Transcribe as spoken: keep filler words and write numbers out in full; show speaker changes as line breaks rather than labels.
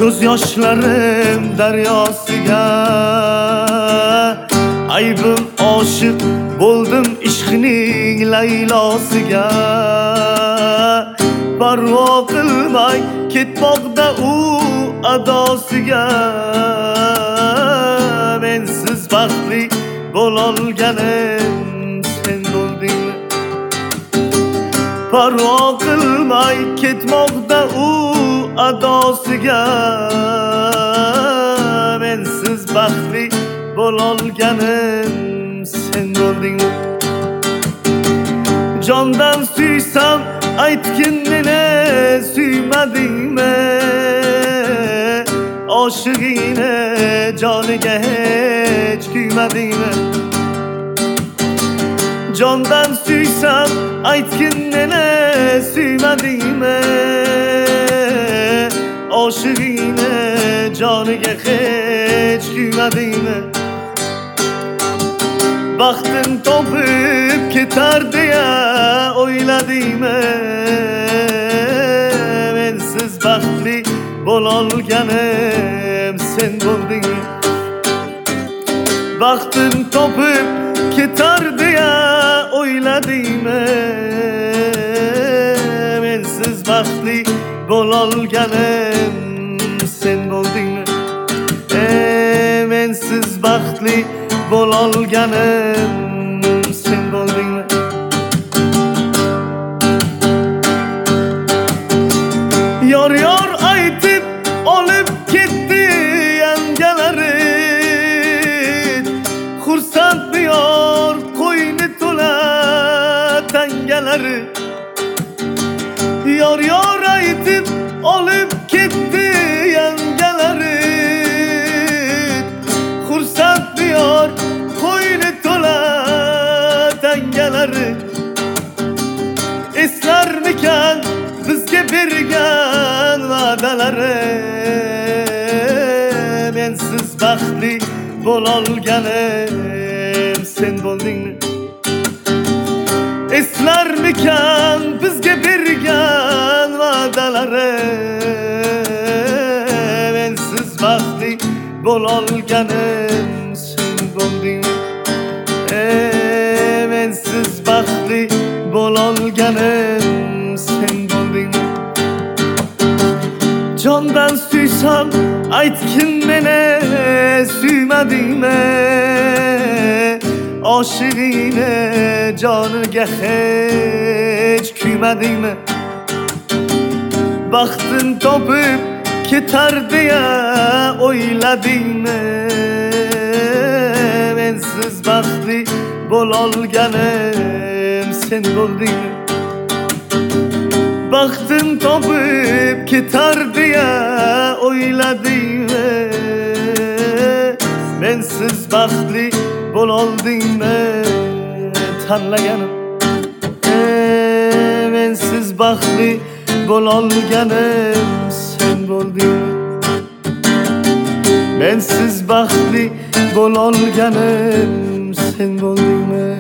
ko'z yoshlarim daryosiga aybim oshiq bo'ldim ishqining laylosiga parvo qilmay ketmoqda u adosiga mensiz baxtli bo'lolganim sen bo'ldingmi parvo qilmay ketmoqda u adosiga mensiz baxtli bo'lolganim sen bo'ldingmi jondan suysam aytgin meni suymadingmi oshig'ingni joniga hech kuymadingmi jondan suysam aytgin meni suymadingmi oshig'ingni joniga hech kuymadingmi baxtim topib ketar deya o'yladingmi mensiz baxtli bo'lolganim sen bo'ldingmi baxtim topib ketar deya o'yladingmi mensiz baxtli bo'lolganim sen bo'ldingmi e mensiz baxtli bo'lolganim sen bo'ldingmi yor yor aytib olib ketdi yangalari xursand diyor qo'yni to'la tangalari yor yor aytib olib ketdi yangalari xursand diyor qo'yni to'la tangalari eslarmikan bizga bergan va'dalari mensiz baxtli bo'lolganim sen bo'ldingmi eslarmikan bizga bergan va'dalari mensiz baxtli bo'lolganim sen bo'ldingmi e mensiz baxtli bo'lolganim sen bo'ldingmi jondan suysam aytgin meni suymadingmi oshig'ingni joniga hech kuymadingmi baxtim topib ketar deya o'yladingmi mensiz baxtli bo'lolganim sen bo'ldingmi baxtim topib ketar deya o'yladingmi mensiz baxtli bo'loldingmi tanlaganim e mensiz baxtli bo'lolganim sen bo'ldingmi mensiz baxtli bo'lolganim sen bo'ldingmi